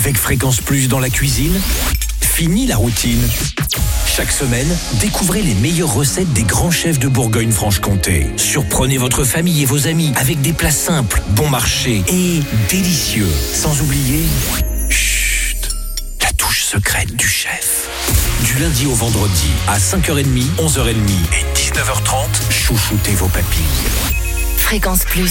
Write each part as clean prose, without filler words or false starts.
Avec Fréquence Plus dans la cuisine, fini la routine. Chaque semaine, découvrez les meilleures recettes des grands chefs de Bourgogne-Franche-Comté. Surprenez votre famille et vos amis avec des plats simples, bon marché et délicieux. Sans oublier, chut, la touche secrète du chef. Du lundi au vendredi, à 5h30, 11h30 et 19h30, chouchoutez vos papilles. Fréquence Plus.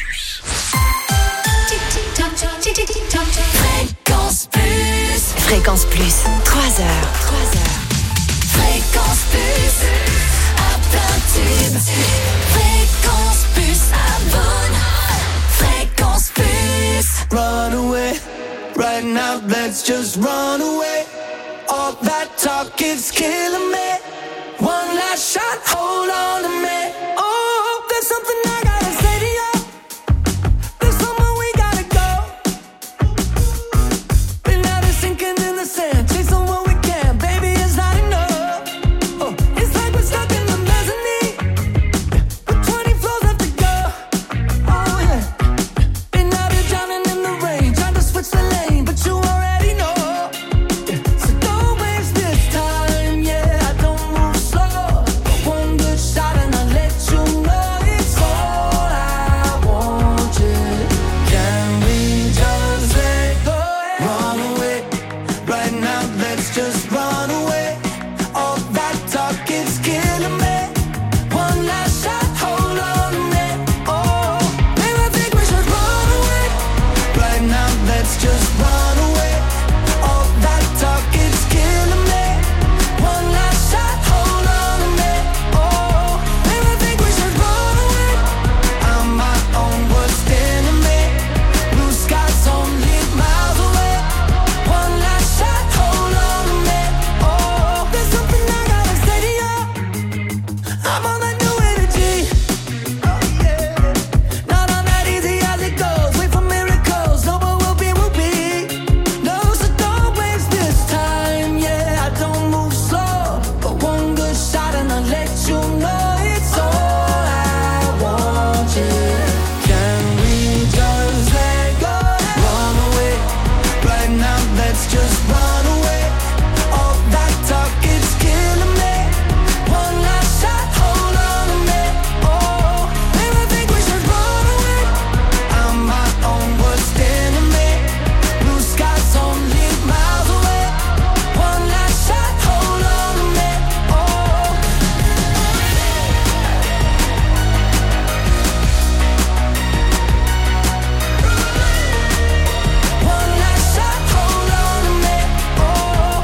Fréquence Plus. Fréquence Plus. 3 heures. Fréquence Plus. À plein tube. Fréquence Plus. Abonne. Fréquence Plus. Run away. Right now, let's just run away. All that talk is killing me. One last shot, hold on to me. Oh, there's something I gotta say to you. There's somewhere we gotta go. Been out of sinking in the sand, chasing what we can. Baby, it's not enough. Oh, it's like we're stuck in the mezzanine. With 20 floors left to go. Oh yeah. Been out here drowning in the rain, trying to switch the lane, but you already know. So don't waste this time, yeah. I don't move slow. One good shot and I'll let you know it's all I want, yeah. Can we just let go? Run away. Right now, let's just run away. All that talk is killing me. One last shot, hold on to me. Oh, maybe I think we should run away. Right now, let's just run away. All that talk is killing me. One last shot, hold on to me. Oh, maybe I think we should run away. I'm my own worst enemy. Blue skies only miles away. One last shot, hold on to me. Oh, there's something I gotta say to you. I'm on that new energy. Oh yeah. Not on that easy as it goes. Wait for miracles. No, but we'll be. No, so don't waste this time. Yeah, I don't move slow. But one good shot and I'll let you know it's all I want, yeah. Can we just let go? Run away. Right now, let's just run away. All that talk is killing me. One last shot, hold on to me. Oh, maybe I think we should run away. I'm my own worst enemy. Blue skies only miles away. One last shot, hold on to me. Oh. One last shot, hold on to me. Oh.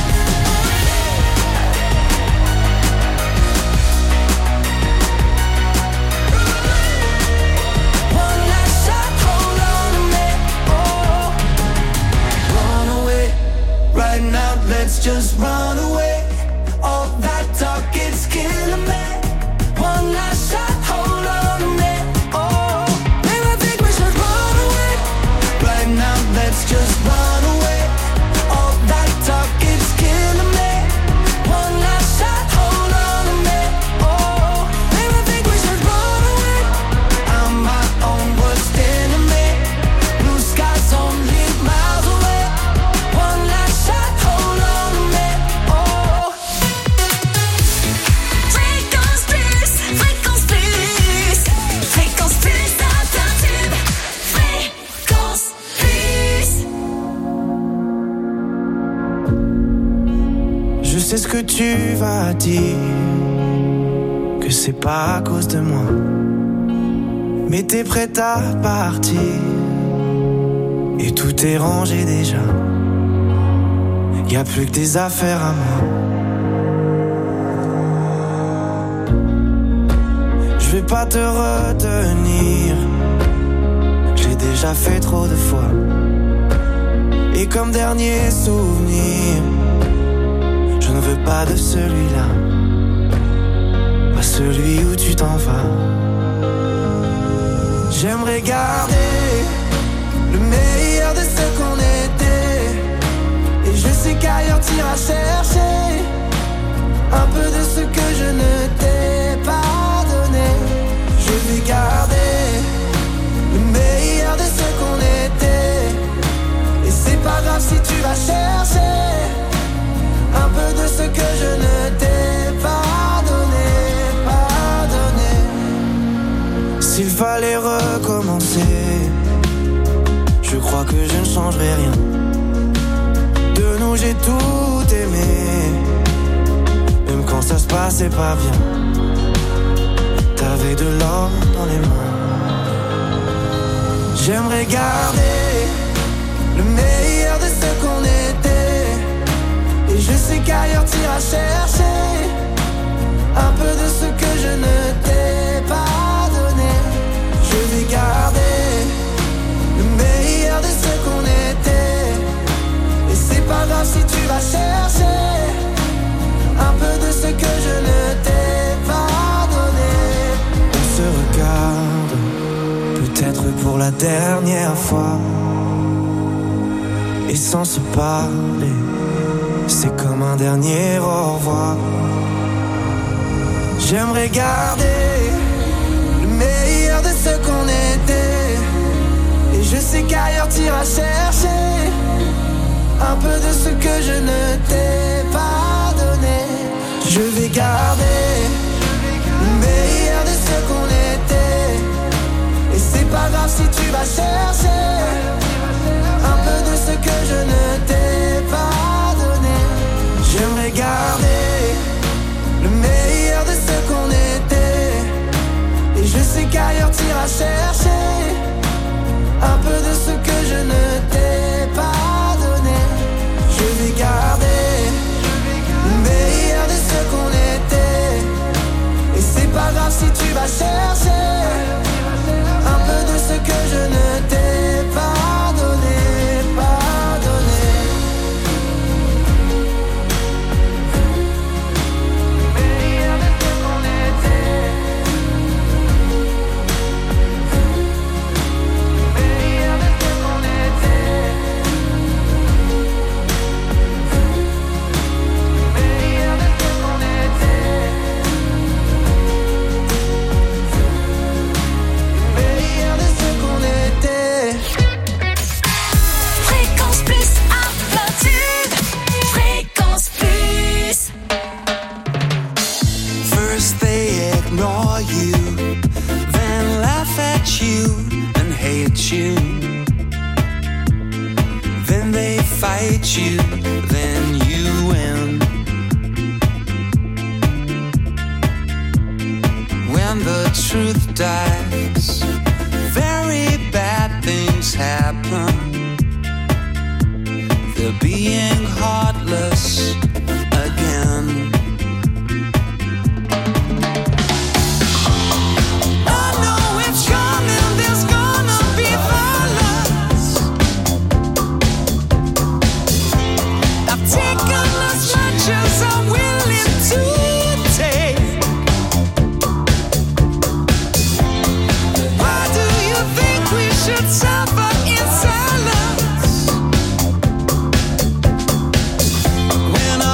One last shot, hold on to me. Oh. Run away. Right now, let's just run away. All that talk is killing me. One last shot, hold on to me. Oh, maybe I think we should run away. Right now, let's just run away. All that talk is killing me. One last shot, hold on to me. Oh, maybe I think we should run away. I'm my own worst enemy. Blue skies only miles away. One last shot, hold on to me. Oh. Fréquence Plus. Fréquence Plus. Fréquence Plus. À plein tube. Fréquence Plus. Je sais ce que tu vas dire, que c'est pas à cause de moi, mais t'es prête à partir, et tout est rangé déjà. Y a plus que des affaires à moi. Je vais pas te retenir, j'ai déjà fait trop de fois. Et comme dernier souvenir, je ne veux pas de celui-là, pas celui où tu t'en vas. J'aimerais garder le meilleur de ce qu'on était, et je sais qu'ailleurs t'iras chercher un peu de ce que je ne t'ai pas donné. Je vais garder le meilleur de ce qu'on était, et c'est pas grave si changerai rien. De nous j'ai tout aimé, même quand ça se passait pas bien. T'avais de l'or dans les mains. J'aimerais garder le meilleur de ce qu'on était. Et je sais qu'ailleurs t'iras chercher un peu de ce que je ne t'ai pas donné. Je vais garder le meilleur de ce qu'on était. Et c'est pas grave si tu vas chercher un peu de ce que je ne t'ai pas donné. On se regarde, peut-être pour la dernière fois, et sans se parler, c'est comme un dernier au revoir. J'aimerais garder le meilleur de ce qu'on était. Et je sais qu'ailleurs t'iras chercher un peu de ce que je ne t'ai pas donné. Je vais garder le meilleur de ce qu'on était. Et c'est pas grave si tu vas chercher un peu de ce que je ne t'ai pas donné. J'aimerais garder le meilleur de ce qu'on était. Et je sais qu'ailleurs t'iras chercher un peu de ce que je ne t'ai pas donné. Je vais garder le meilleur de ce qu'on était. Et c'est pas grave si tu vas chercher un peu de ce que je ne t'ai pas donné, pas donné. Meilleur de ce qu'on était. Meilleur de ce qu'on était. Meilleur de ce qu'on était. Meilleur de ce qu'on était. Fréquence Plus à Platine. Fréquence Plus. First they ignore you, then laugh at you and hate you. Then they fight you, then you win. When the truth dies, very bad things happen. They're being heartless again. I know it's coming, there's gonna be violence. I've taken as much as I'm willing to take. Why do you think we should suffer in silence? When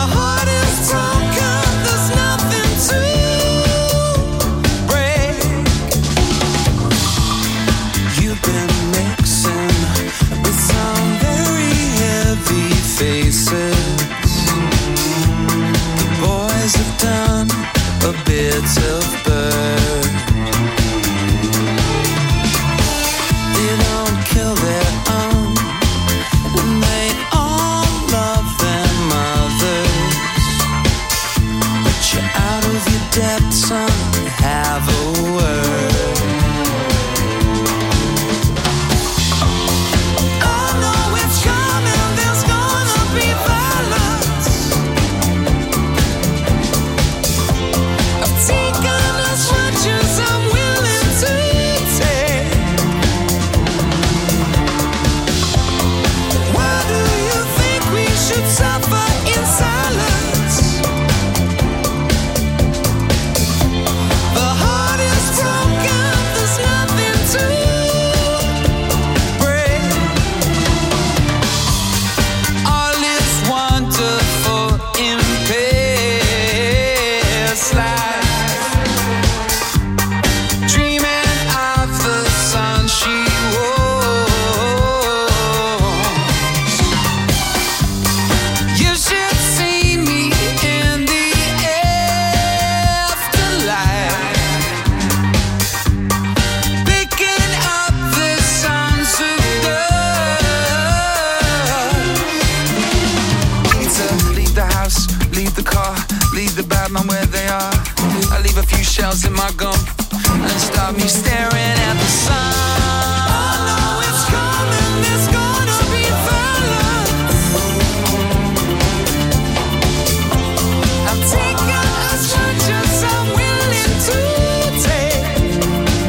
smiles in my gum and stop me staring at the sun. I know it's coming, it's gonna be violence. I've taken as much as I'm willing to take.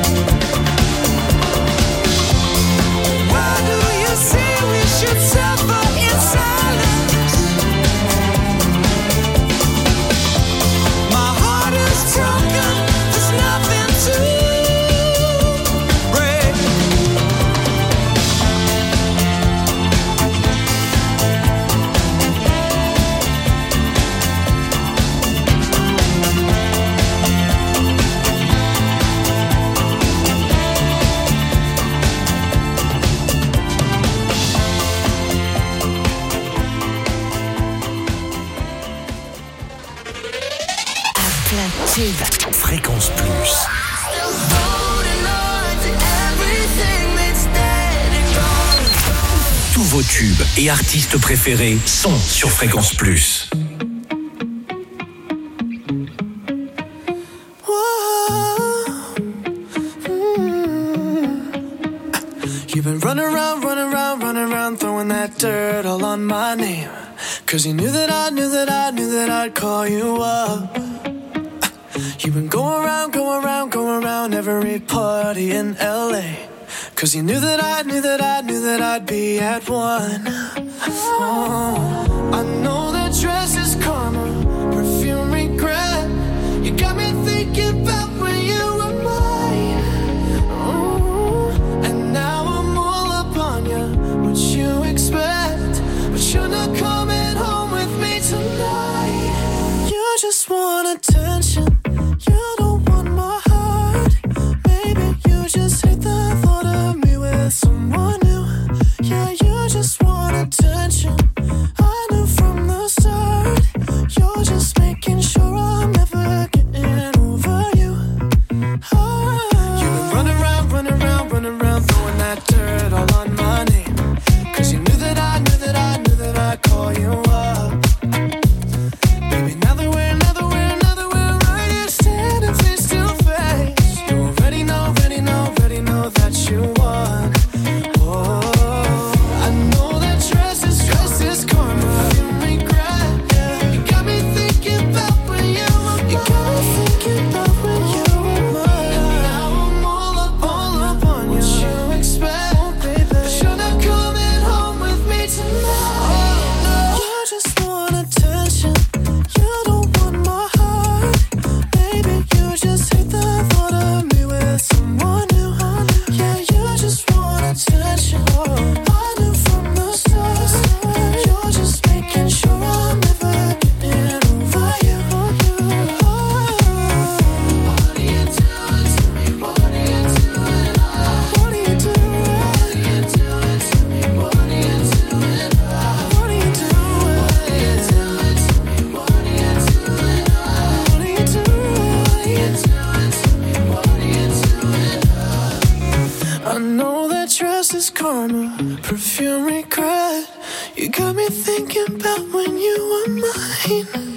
Why do you say we should suffer in silence? My heart is broken, there's nothing to break. À plein tube. Fréquence Plus. Tous vos tubes et artistes préférés sont sur Fréquence Plus. You've been running around, throwing that dirt all on my name. Cause you knew that I'd call you up. You've been going around every party in LA. Cause you knew that I'd be at one. Oh, I know that dress is karma, perfume regret. You got me thinking about when you were mine. Oh, and now I'm all up on you, what you expect. But you're not coming home with me tonight. You just want attention, you don't want my heart. Maybe you just hate the thought of me with someone new. Yeah, you just want attention, I knew from the start. You're just making sure I'm never getting over you. You've been running around, throwing that dirt all on my name. Cause you knew that I'd call you up. Baby, now that we're right here standing face to face. You already know that you won. Oh, I know that dress is karma, you regret. Yeah. You got me thinking about when you were mine. And now I'm all up on you. What you expect, oh, baby? But you're not coming home with me tonight. You just want attention, you don't want my heart. Maybe you just hate the thought of me with someone new. Yeah, you just want attention, I knew from the start. You're just making sure I'm never getting over you. What are you doing to me? What are you doing? What are you doing? What are you doing to me? What are you doing? What are you doing? What are you doing to me? What are you doing? What are you doing to me? What are you doing? I know that dress is karma, perfume regret. You got me thinking about when you were mine.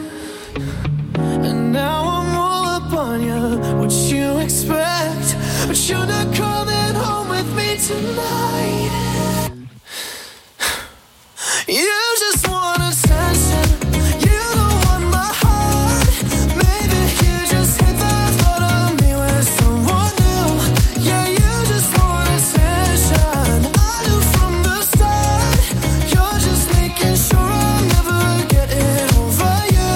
And now I'm all up on you, what you expect. But you're not coming home with me tonight. You just want attention, you don't want my heart. Maybe you just hate the thought of me with someone new. Yeah, you just want attention, I knew from the start. You're just making sure I'm never getting over you.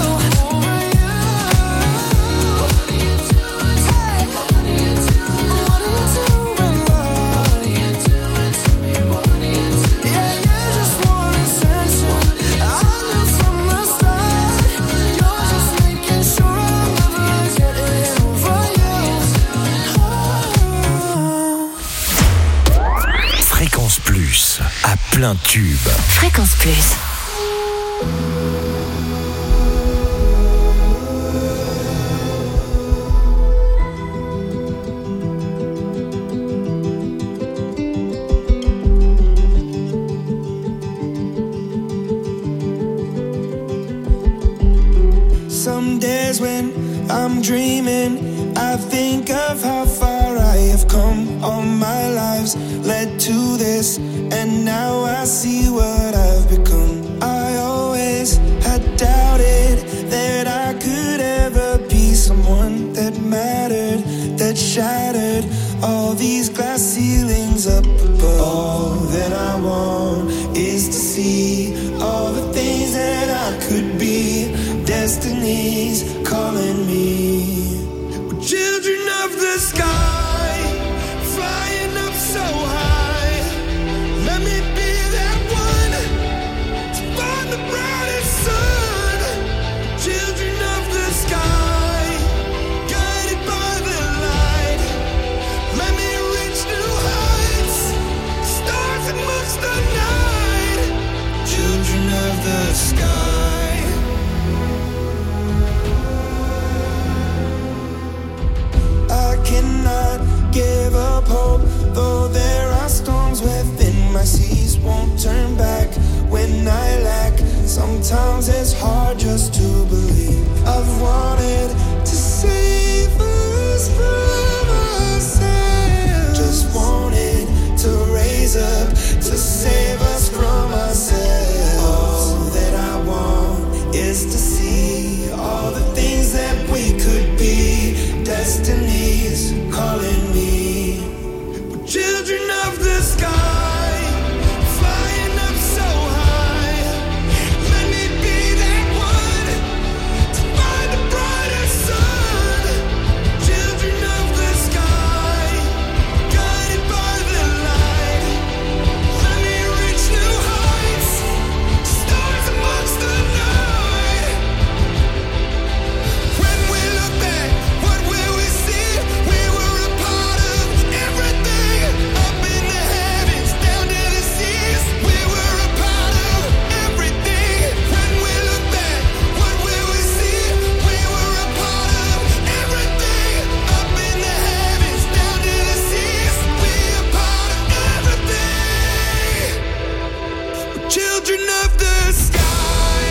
What are you doing? Hey, what are you doing? What are you doing? What are you doing to me? What are you doing? Yeah, you just want attention, I knew from the start. You're just making sure I'm never getting over you. Fréquence Plus, à plein tube. Fréquence Plus. Some days when I'm dreaming I think of how far I have come. All my lives led to this, and now I see what I've become. I always had doubted that I could ever be someone that mattered, that shattered all these glass ceilings up above. All that I want is to see all the things that I could be. Destiny's calling me. We're children of the sky, flying up so high. Let me be that one to find the brightest sun. Children of the sky, guided by the light. Let me reach new heights, stars amongst the night. Children of the sky. I cannot give up hope, though there are storms within my seas. Won't turn back when I lack. Sometimes it's hard just to believe. I've wanted to save us from ourselves. Just wanted to raise up to save us from ourselves. All that I want is to see all the things that we could be. Destiny's calling me. We're children of the sky, flying up so high. Let me be that one to find the brightest sun. Children of the sky, guided by the light. Let me reach new heights, stars amongst the night. When we look back, what will we see? We were a part of everything, up in the heavens, down to the seas. We were a part of everything. When we look back, what will we see? We were a part of everything, up in the heavens, down to the seas. We a part of everything. We're children of the sky,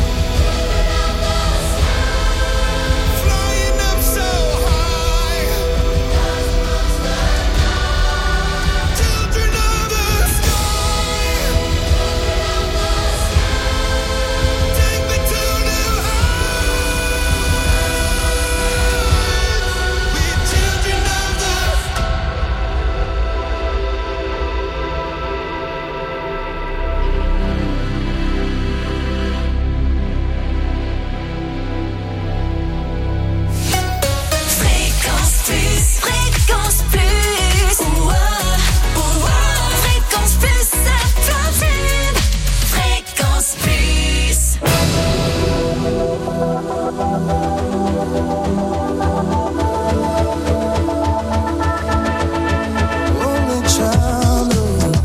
flying up so high. Children of the sky, take me to new heights. We're children of the Fréquence plus, fréquence plus. Fréquence plus, ça platine. Fréquence plus. only childhood.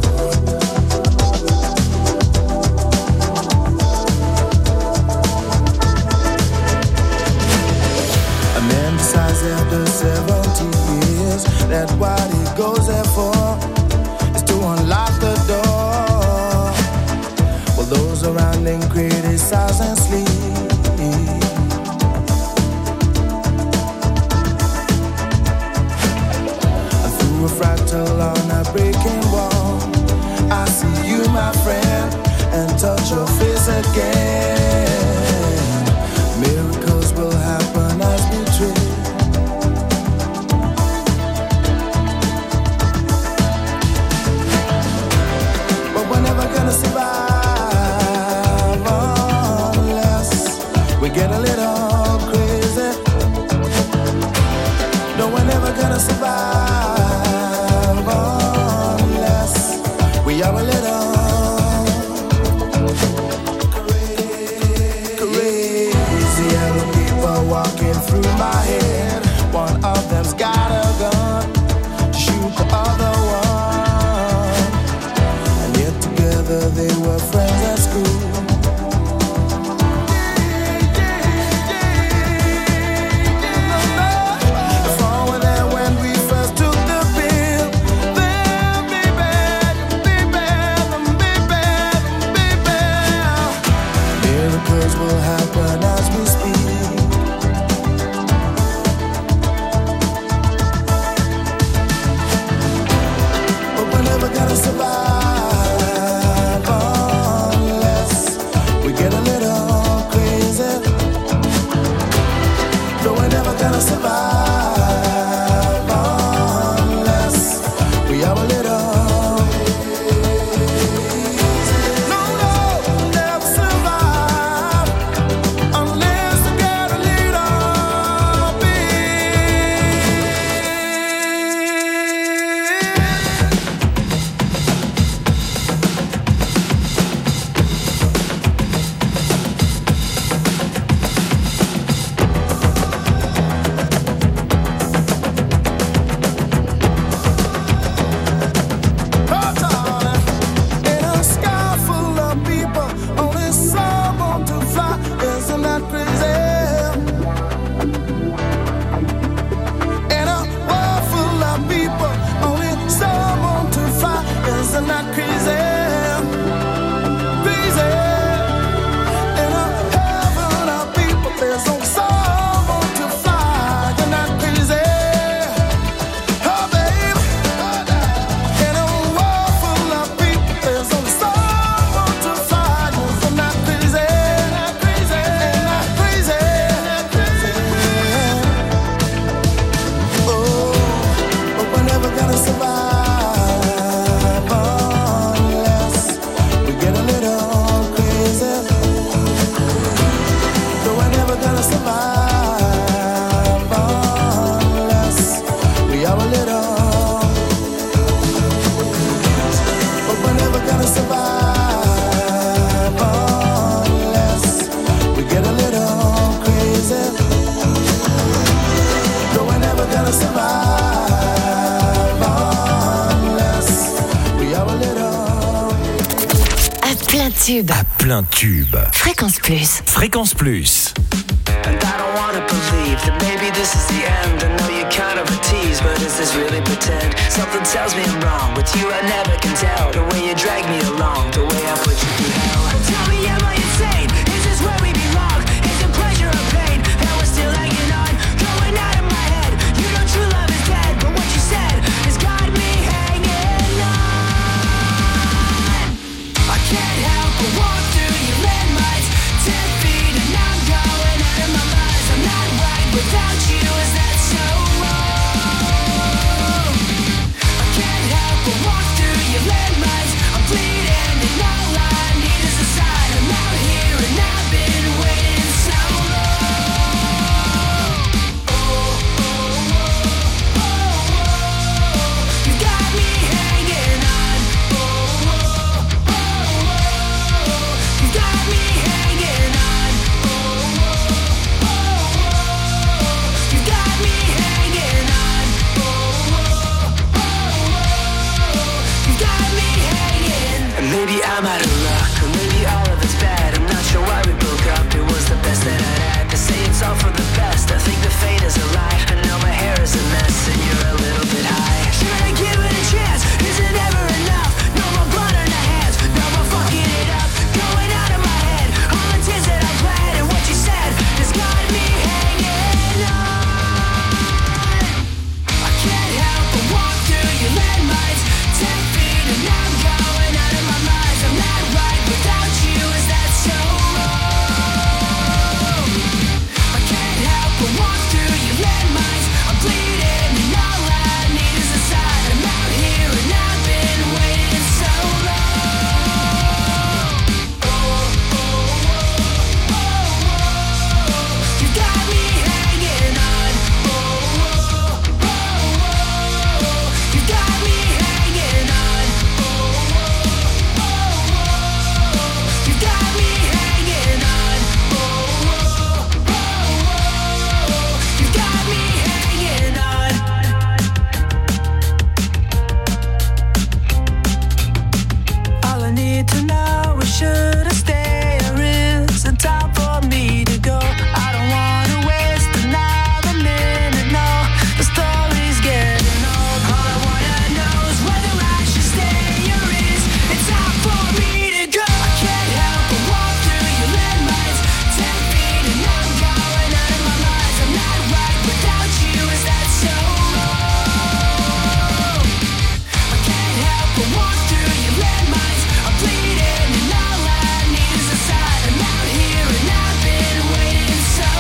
A man decides after 70 years that what he goes there for is to unlock the door. While those around him criticize and sleep. Through a fractal on a breaking wall, I see you, my friend, and touch your face again. Miracles will happen as we dream. But we're never gonna survive unless we get a little crazy. No, we're never gonna survive unless we are a little crazy. Yellow people walking through my head. One of them's got a gun to shoot the other one. And yet together they were friends at school. If all were there when we first took the pill, then baby, miracles will happen as we speak. tube. À plein tube. Fréquence Plus. Fréquence Plus. And I don't wanna believe that maybe this is the end. I know you're kind of a tease, but is this really pretend? Something tells me I'm wrong. With you I never can tell. The way you drag me along, the way I put you through hell. Tell me, am I insane? Is this where we belong? Is it pleasure or pain? And we're still hanging on, going out of my head. You know true love is dead, but what you said has got me hanging on. I can't help but walk through your landmines, 10 feet and I'm going out of my mind. I'm not right without you, is that so wrong? I can't help but walk through your landmines. I'm bleeding and all I need is a sign. I'm out here and I've been waiting so long. Oh, oh, oh, oh, oh. You got me hanging on. Oh, oh, oh, oh. You got me hanging on. Oh, oh, oh, oh. You got me hanging on. Oh, oh, oh, oh. You got me hanging. And maybe I'm out of luck, or maybe all of it's bad. I'm not sure why we broke up. It was the best that I'd had. They say it's all for the best. I think the fate is a lie. I know my hair is a mess, and you're a little bit high. Should I give it a chance? Is it ever enough? No more blood on the hands, no more fucking it up. Going out of my head, all the tears that I bled, and what you said has got me hanging on. I can't help but walk through your landmines, 10 feet and I'm going out of my mind. I'm not right without you, is that so wrong? I can't help but walk through your landmines. I'm bleeding and all I need is a sign. I'm out here and I've been waiting so long. Oh, oh, oh, oh, oh. You got me hanging on. Oh, oh, oh, oh. You got me hanging on. Oh, oh, oh, oh. You got me hanging on. Oh, oh, oh, oh. You got me hanging on. All I need to know is should I stay or is it time for me to go? I don't wanna waste another minute, no. The story's getting old. All I wanna know is whether I should stay or is it time for me to go? I can't help but walk through your landmines, 10 feet and I'm going out of my mind. I'm not right without you, is that so wrong? I can't help but walk through your landmines. I'm bleeding and all I need is a sign. I'm out here and I've been waiting so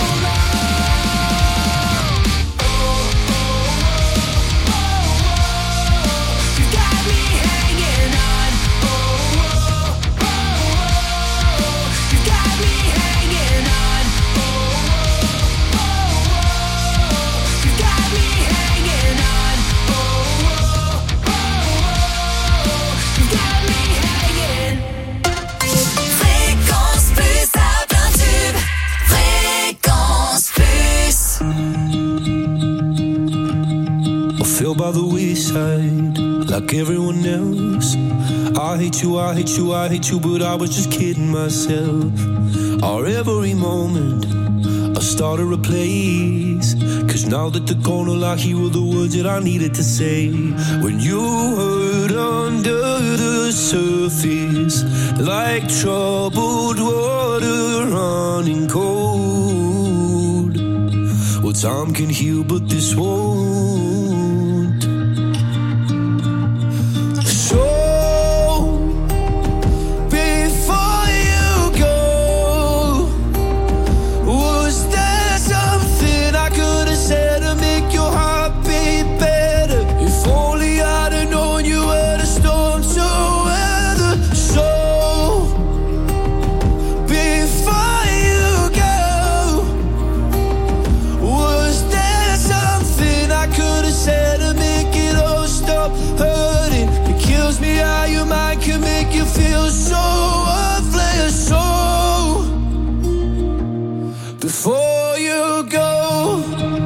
long. Oh, oh, oh, oh. You got me hanging on. Oh, oh, oh. You got me hanging on. Oh, oh, oh. You got me hanging on. Oh, oh, oh. You got me hanging. Fréquence Plus à plein tube. Fréquence Plus. I fell by the wayside like everyone else. I hate you, I hate you, I hate you, but I was just kidding myself. Our every moment I started a place, 'cause now that they're gone, all I hear were the words that I needed to say. When you hurt hurt under the surface, like troubled water running cold. Well, time can heal, but this won't. So before you go, was there something I could have said to make your heart beat better? If only I'd have known you were the storm to weather. So before you go, was there something I could have said to make it all stop hurting? It kills me how your mind can make you feel so worthless. So before you go,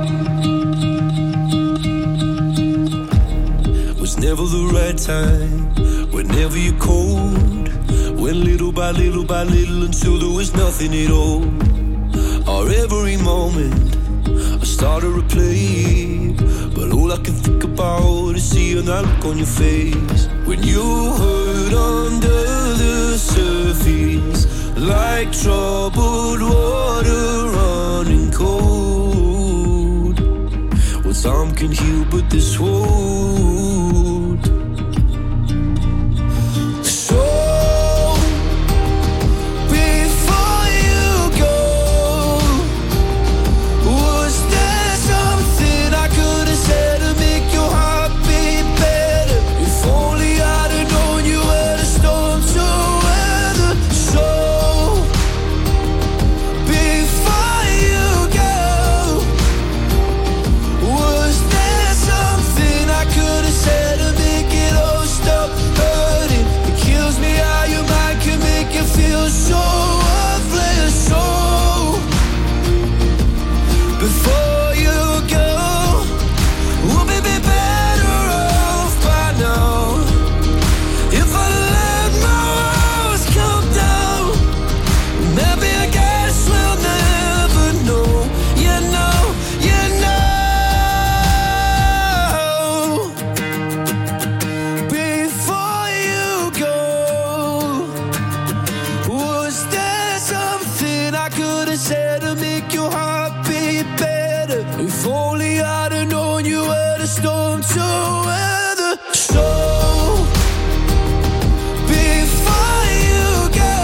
was never the right time, whenever you're cold, went little by little by little until there was nothing at all. Or every moment I start to replay, but all I can think about is seeing that look on your face when you hurt under the surface, like troubled water running cold. Well, time can heal, but this won't. So before you go, was there something I could have said to make your heart beat better? If only I'd have known you were the storm to weather. So before you go, was there something I could have said to make it all stop hurting? It kills me how your mind can make you feel so worthless. So before you go, we'll be better off by now. If I let my walls come down, maybe I guess we'll never know. You know, you know. Before you go, was there something I could have said to make your heart beat better? If only I'd have known you were the storm to weather. So before you go,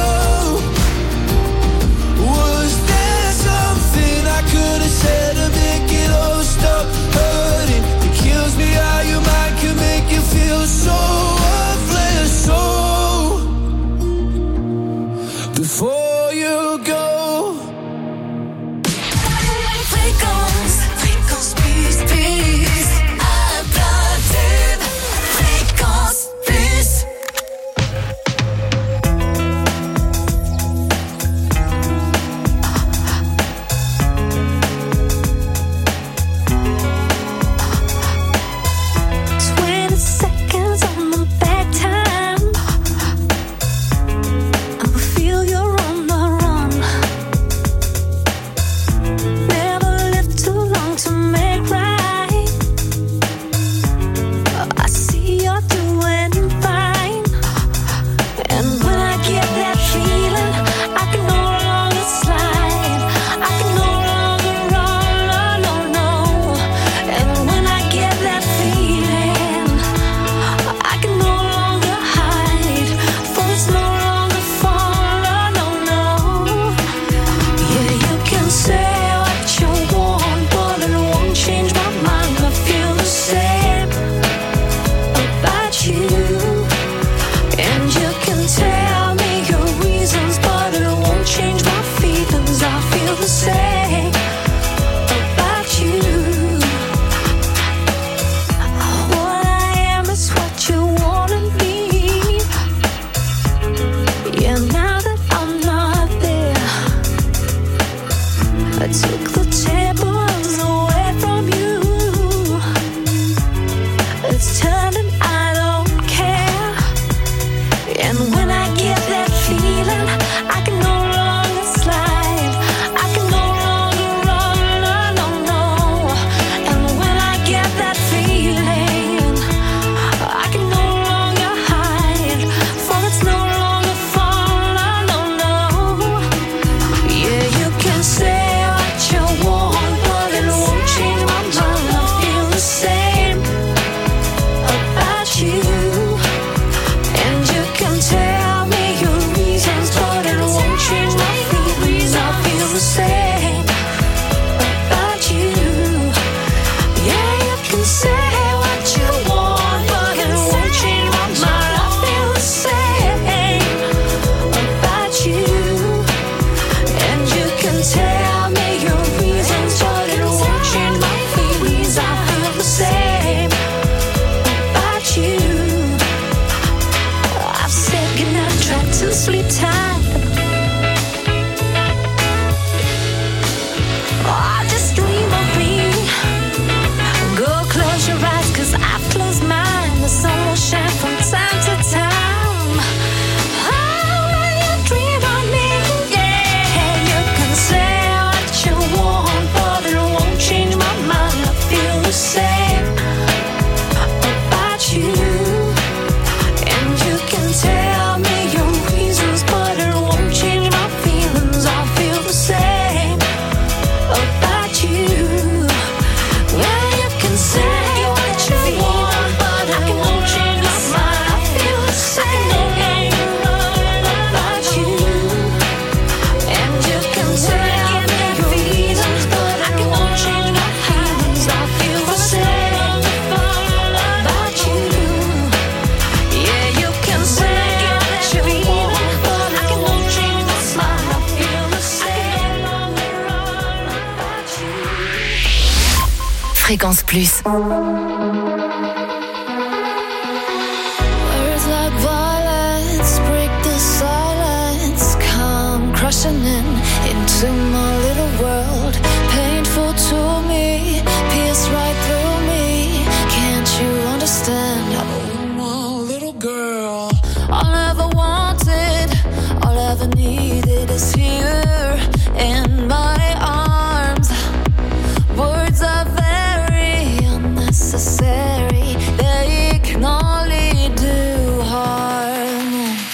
was there something I could have said to make it all stop hurting? It kills me how your mind can make you feel so worthless. So before you go. Fréquence plus plus. Un plein tube. Fréquence plus. Seconds on the bedtime, I will feel your arm sleep tight. Oh, just dream of me. Go close your eyes, 'cause I've closed mine. The sun will shine from time to time. Oh, when you dream of me, yeah, you can say what you want, but it won't change my mind. I feel the same about you. And you can tell me your reasons, but it won't change my feelings. I feel the same about you. Yeah, you can say what you want, but it won't change my mind. I feel the same about you. And you can tell me your reasons, but it won't change my feelings. I feel the same about you. Yeah, you can say what you want, but it won't change my mind. I feel the same about you. Fréquence Plus. Words like violence break the silence, come crushing into my little world. Painful to me, pierce right through me. Can't you understand? Oh, my little girl. All I ever wanted, all I ever needed is here in my arms. Words are very unnecessary. They can only do harm.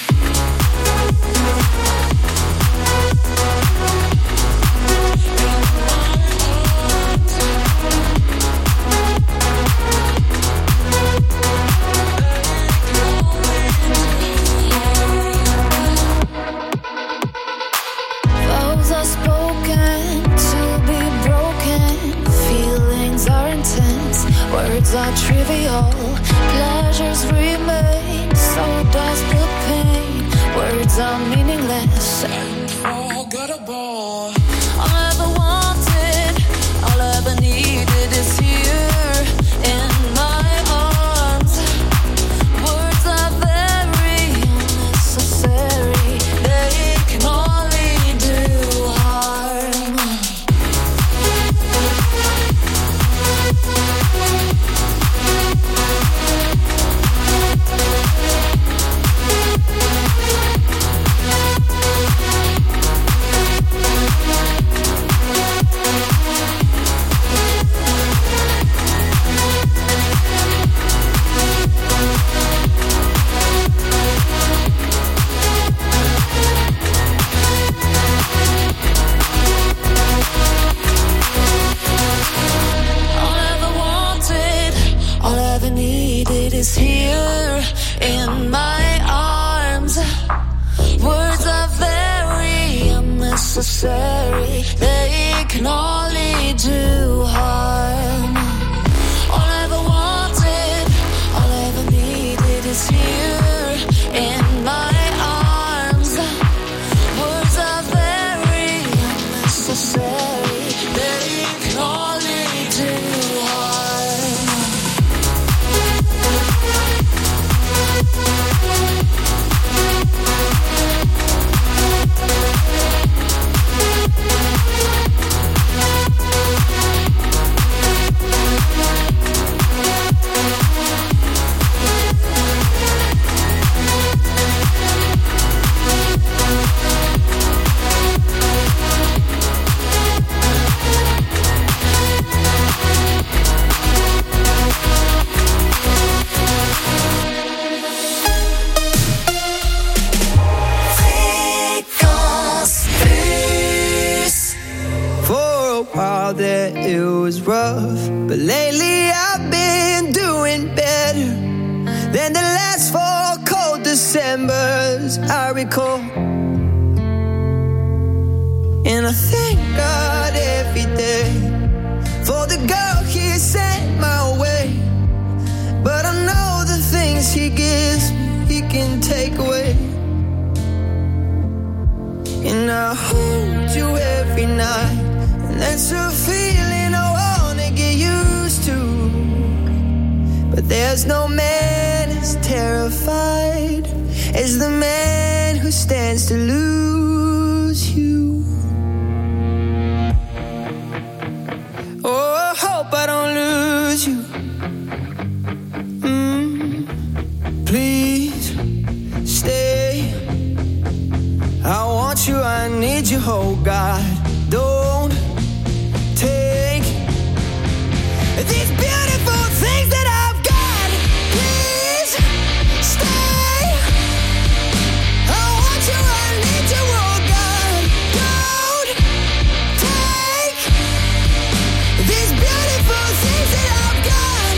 Vows are spoken to be broken. Feelings are intense. Words are trivial. Pleasures remain. So does the pain. Words are meaningless and forgettable. All I ever wanted, all I ever needed is here in my arms. Words are very unnecessary. They can only do harm. All I ever wanted, all I ever needed is here in my arms. Words are very unnecessary. They can only do harm. All I ever wanted, all I ever needed is here in my arms. Words are very unnecessary. They can only do harm. Fréquence Plus. For a while there it was rough, but lately I've been doing better than the last 4 cold Decembers I recall. And I thank God every day for the girl He sent my way. But I know the things He gives me, He can take away. And I hold you every night, and that's a feeling I wanna get used to. But there's no man as terrified as the man who stands to lose you. Oh, I hope I don't lose you. Please stay. I want you, I need you, oh God. Don't take these beautiful things that I've got. Please stay. I want you, I need you, oh God. Don't take these beautiful things that I've got.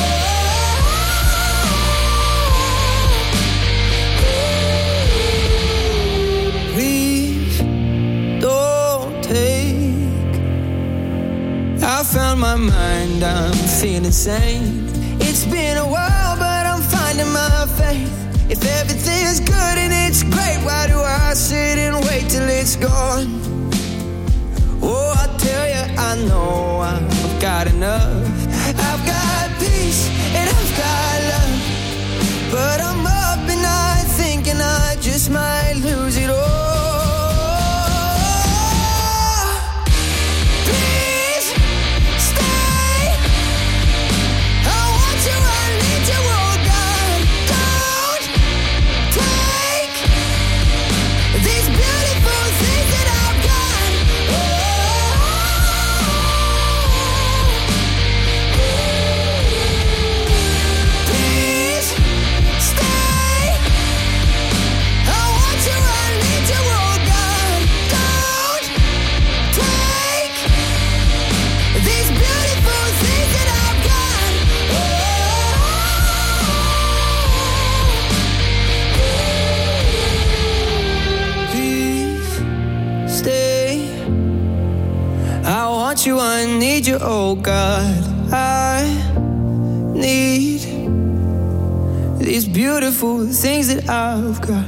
Please don't take. I found my mind, I'm feeling sane. It's been a while, but I'm finding my faith. If everything's good and it's great, why do I sit and wait till it's gone? Oh, I tell you, I know I've got enough. I've got peace and I've got love, but I'm up at night thinking I just might lose it all. Please stay. I want you, I need you, oh God. Don't take these beautiful things that I've got. Please stay. I want you, I need you, oh God. Don't take these beautiful things that I've got. Please stay. I want you, I need you, oh God. I need these beautiful things that I've got.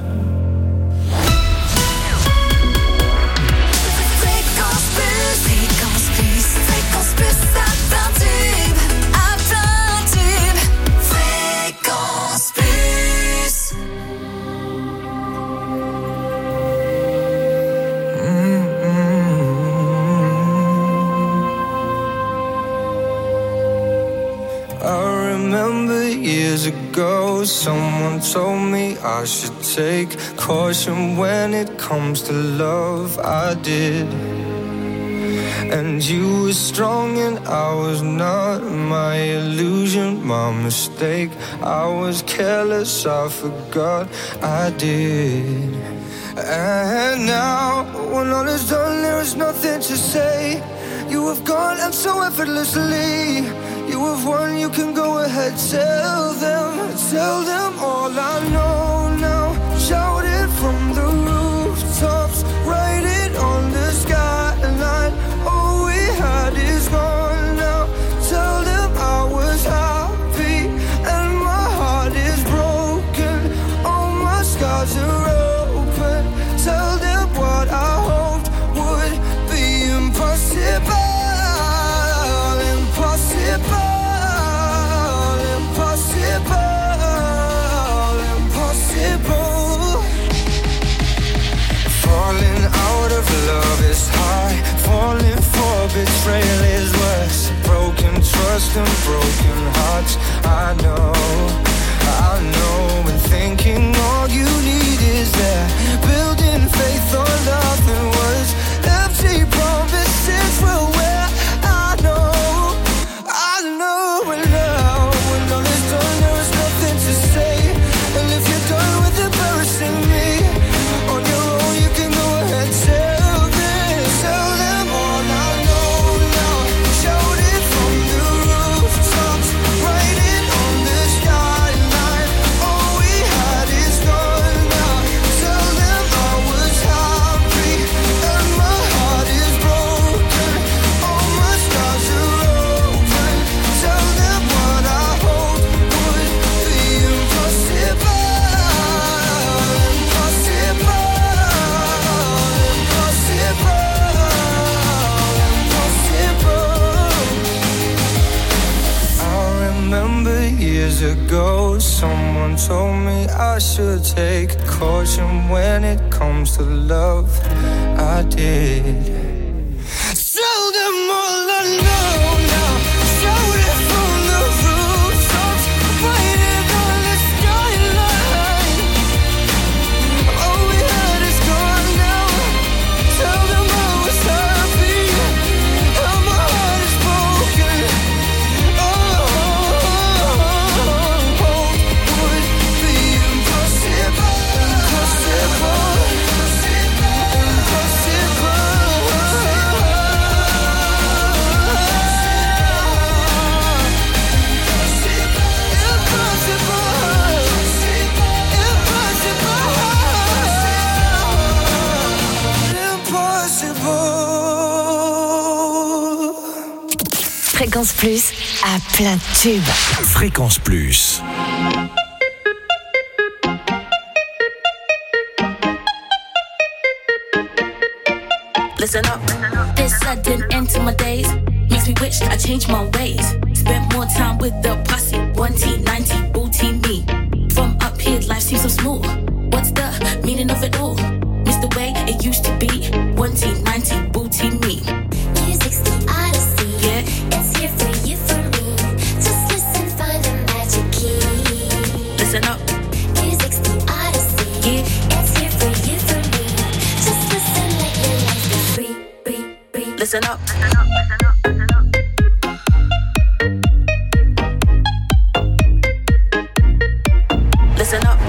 Fréquence plus, fréquence plus à plein tube, fréquence plus. I remember years ago, someone told me I should take caution when it comes to love. I did. And you were strong and I was not. My illusion, my mistake. I was careless, I forgot I did. And now, when all is done, there is nothing to say. You have gone and so effortlessly. You have won, you can go ahead, tell them all I know now. Shout it from the rooftops, write it on the skyline. All we had is gone now. Tell them I was happy and my heart is broken. All my scars are open. Tell them what I hoped would be impossible. Impossible. Falling out of love is high. Falling for betrayal is worse. Broken trust and broken hearts. I know. And thinking all you need is there. Building faith on nothing words. Empty promises will wear. I know. And now, when all is done, there is nothing to say. And if you're done with embarrassing me on your own, you can go ahead, tell them all I know now. Shout it from the roof. told me I should take caution when it comes to love. I did. Show them all I know now. Shout it from the rooftops. Write it on the skyline. All we had is gone now. Tell them I was happy. How my heart is broken. Fréquence Plus à plein de tubes. Fréquence Plus. Listen up. This sudden end to my days makes me wish I changed my ways. Spent more time with the posse. 1T, 90, booty me. From up here, life seems so smooth. What's the meaning of it all? Miss the way it used to be. 1T, 90, booty me. Music's the odyssey. Yeah. It's here for you, for me. Just listen, find the magic key. Listen up. Music's the odyssey. Yeah. It's here for you, for me. Just listen, let your life be free, free, free. Listen up. Listen up.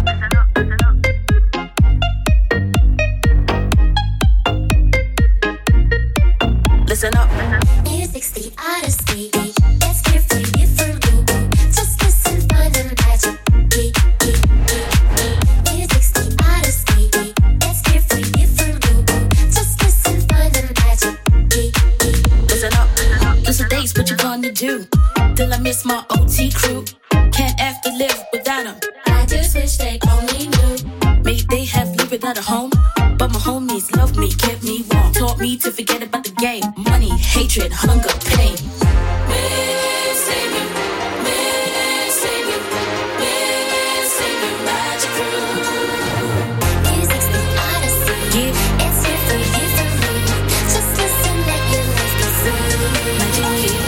Listen up. Music's the odyssey. It's here for you, for me. Just listen, find the magic key. Music's the odyssey. It's here for you, for me. Just listen, find the magic key. Listen up. Those are days, what you gonna do? Till I miss my OT crew. Can't have to live without them. I just wish they only knew. Maybe they have lived without a home. But my homies loved me, kept me warm. Taught me to forget about the game. Money, hatred, hunger, pain. Missing you, missing you, missing you, magic crew. Music's the odyssey. Yeah. It's here for you, for me. Just listen, let your life be free. Magic key.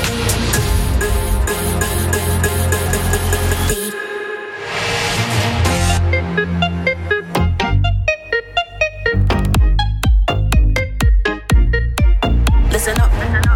Listen up.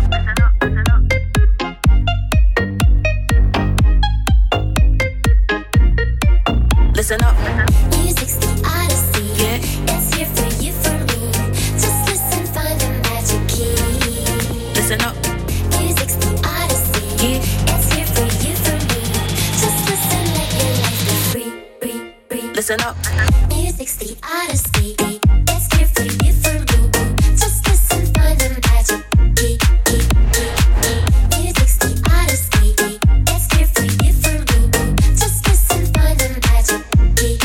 Listen up. Music's the odyssey. Yeah. It's here for you, for me. Just listen, find the magic key. Listen up. Music's the odyssey. Yeah. It's here for you, for me. Just listen, let your life be free, free, free. Listen up. Music's the odyssey. It's here for you, for me. Just listen, find the magic key. Music's the odyssey. It's here for you, for me. Just listen, find the magic key.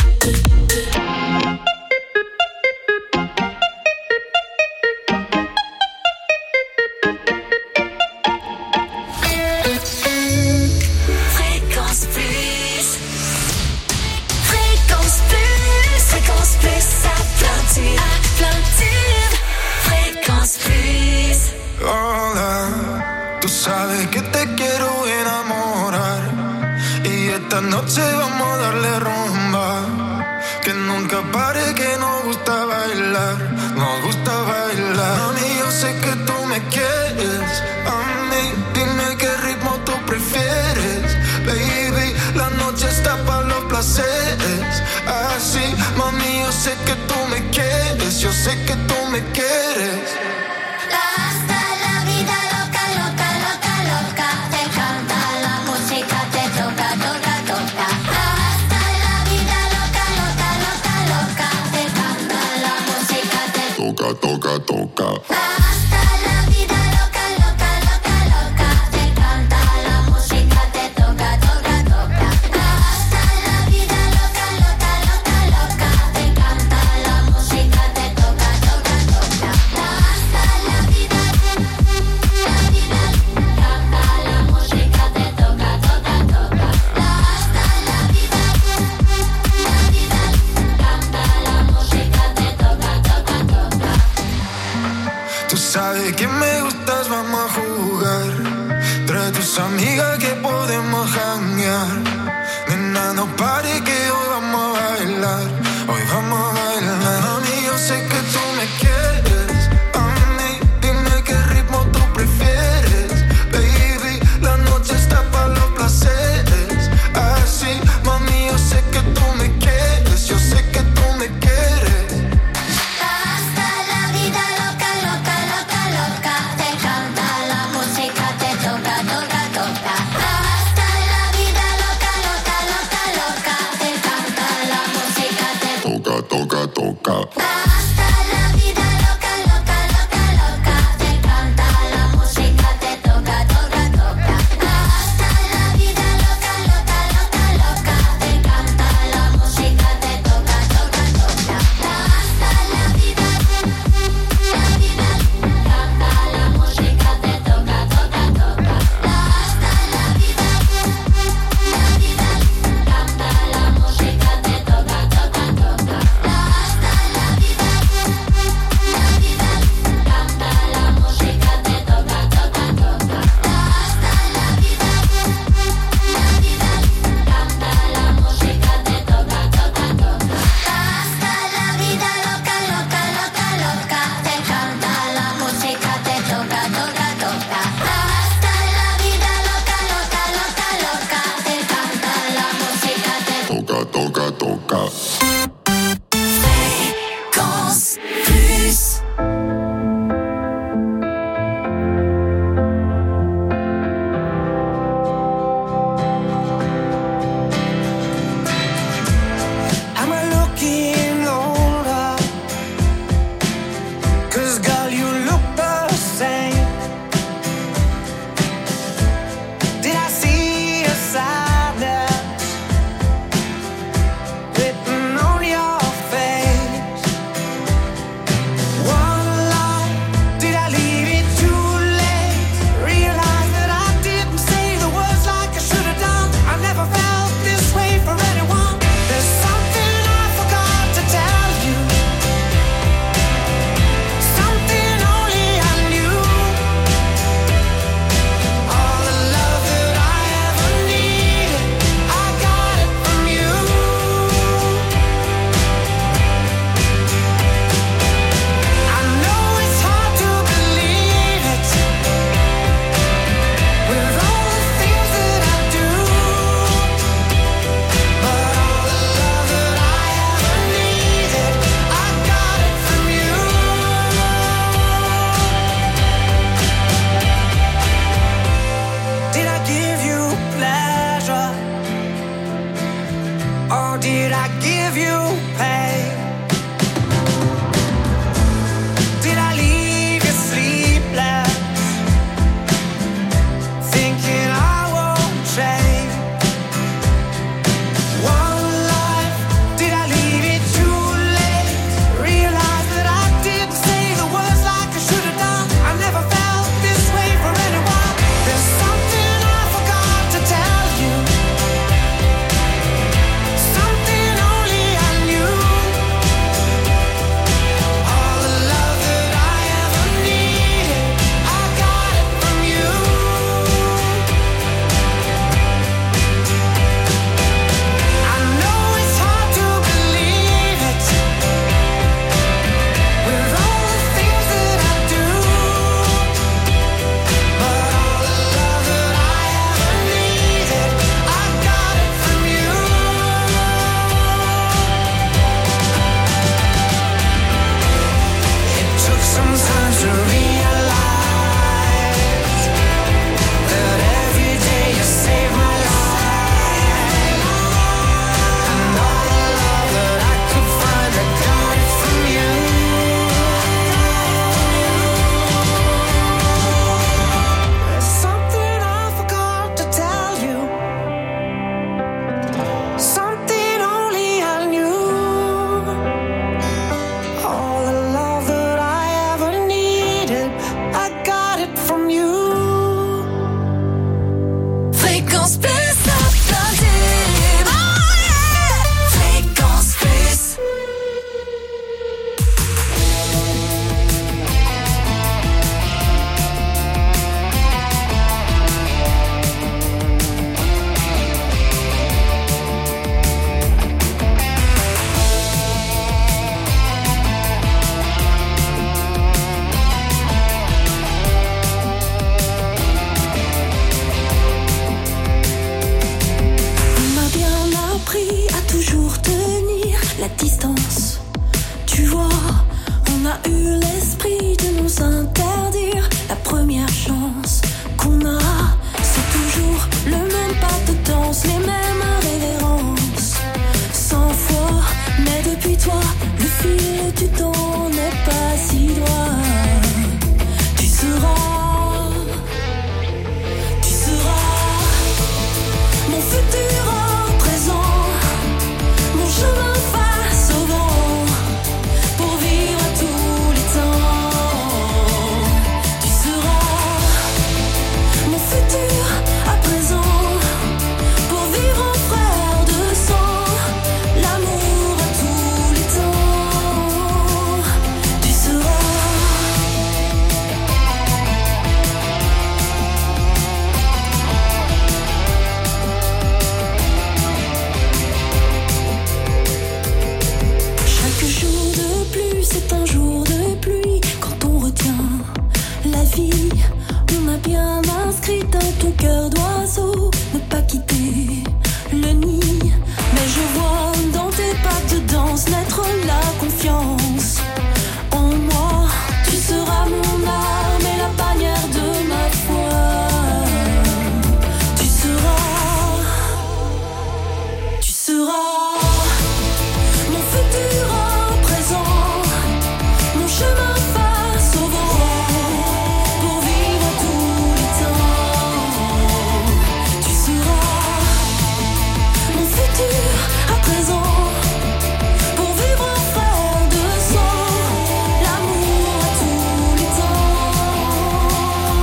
Fréquence Plus. Fréquence Plus. Fréquence Plus à plein tube. À plein tube. Fréquence Plus. Hola, tú sabes que te quiero enamorar y esta noche vamos a darle rumba. Que nunca pare, que nos gusta bailar, nos gusta bailar. Mami, yo sé que tú me quieres, a mí dime qué ritmo tú prefieres. Baby, la noche está para los placeres. Así, mami, yo sé que tú me quieres, yo sé que tú me quieres. Hasta la vida loca, loca, loca, loca. Te canta la música, te toca, toca, toca. Hasta la vida loca, loca, loca, loca. Te canta la música, te Toca, toca, toca. hasta la vida loca, loca, loca, loca. Te canta la música, te toca, toca, toca. Hasta la vida loca, loca, loca, loca. Te canta la música, te toca, toca, toca. Hasta la vida, canta la música, te toca, toca, toca. Hasta la vida. de que me gustas, vamos a jugar. Trae tus amigas que podemos janguear. Nena, no pare que hoy vamos a bailar. Hoy vamos a bailar. Mami, yo sé que tú me quieres. A mí, dime qué ritmo tú prefieres. Baby, la noche está para los placeres. Así, mami, yo sé que tú me quieres. Yo sé que tú me quieres. Hasta la vida loca, loca, loca, loca. Te canta la música, te toca, toca, toca. Hasta la vida loca, loca, loca, loca. Te canta la música, te Toca, toca, toca. hasta la vida loca, loca, loca, loca. Te canta la música, te toca, toca, toca. Hasta la vida loca, loca, loca, loca. Te canta la música, te toca, toca, toca. Hasta la vida, canta la música, te toca, toca, toca. Hasta la vida, canta la música, te toca, toca, toca. Hasta la vida. a eu l'esprit de nous interdire la première chance qu'on aura. C'est toujours le même pas de danse, les mêmes révérences. 100 fois, mais depuis toi, le fil du temps n'est pas si droit. Tu seras mon futur en présent, mon chemin face au vent, pour vivre tous les temps. Tu seras mon futur à présent, pour vivre en frère de sang, l'amour à tous les temps. Tu seras chaque jour de pluie, c'est un jour de pluie. Quand on retient la vie, on a bien inscrit dans ton cœur d'oiseau ne pas quitter le nid. Mais je vois dans tes pas de danse naître la confiance en moi. Tu seras mon arme et la bannière de ma foi. Tu seras mon futur en présent, mon chemin face au vent, pour vivre tous les temps. Tu seras mon futur à présent, pour vivre en frère de sang, l'amour à tous les temps.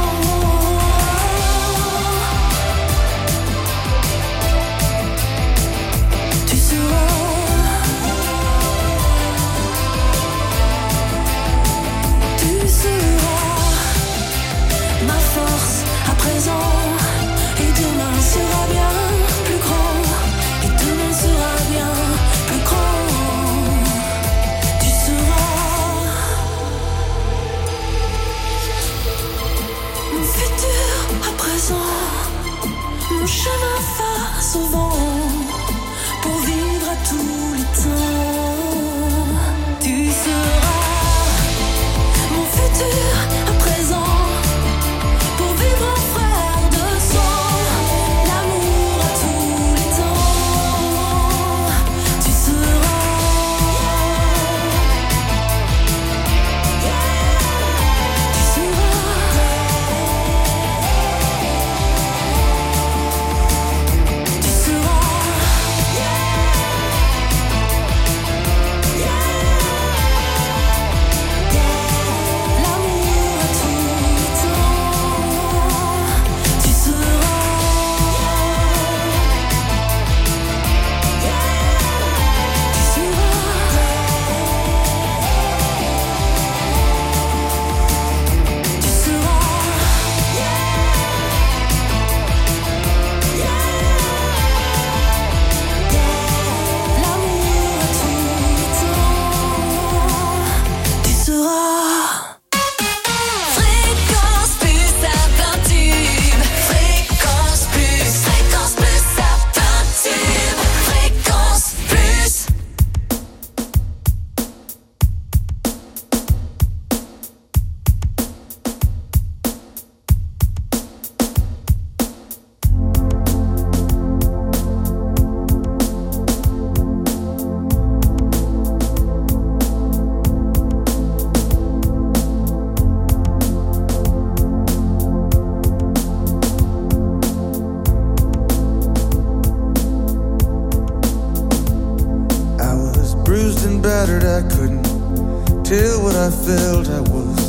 Tu seras ma force à présent, et demain sera bien plus grand, et demain sera bien plus grand. Tu seras mon futur à présent, mon chemin face au vent, pour vivre à tous les temps. Tu seras mon futur à présent, pour vivre en frère de sang, l'amour à tous les temps. Tu seras battered, I couldn't tell what I felt. I was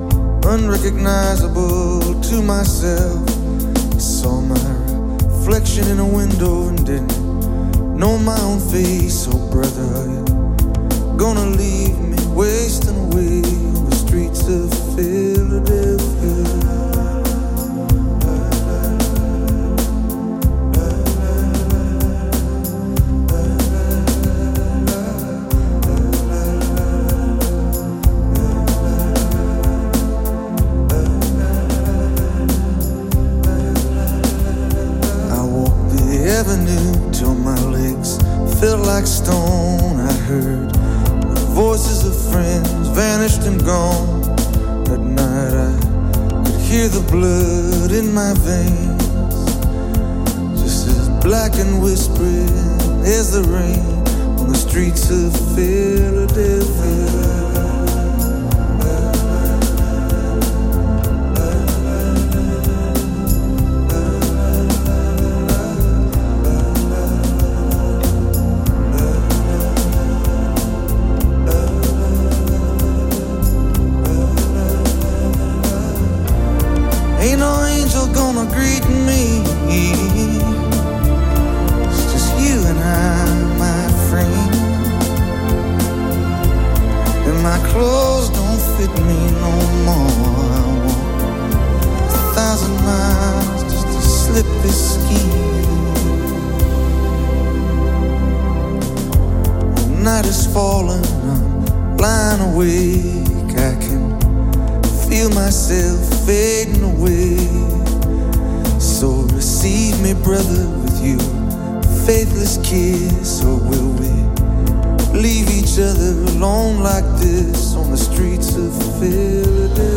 unrecognizable to myself. I saw my reflection in a window and didn't know my own face. Oh brother, are you gonna leave me wasting away on the streets of Philadelphia? Till my legs felt like stone. I heard a voice friends vanished and gone. At night I could hear the blood in my veins, just as black and whispering as the rain on the streets of Philadelphia. Ain't no angel gonna greet me. It's just you and I, my friend. And my clothes don't fit me no more. I walk 1,000 miles just to slip this skin. The night is falling, I'm lying awake. I can feel myself fading away. So receive me, brother, with you faithless kiss. Or will we leave each other alone like this on the streets of Philadelphia?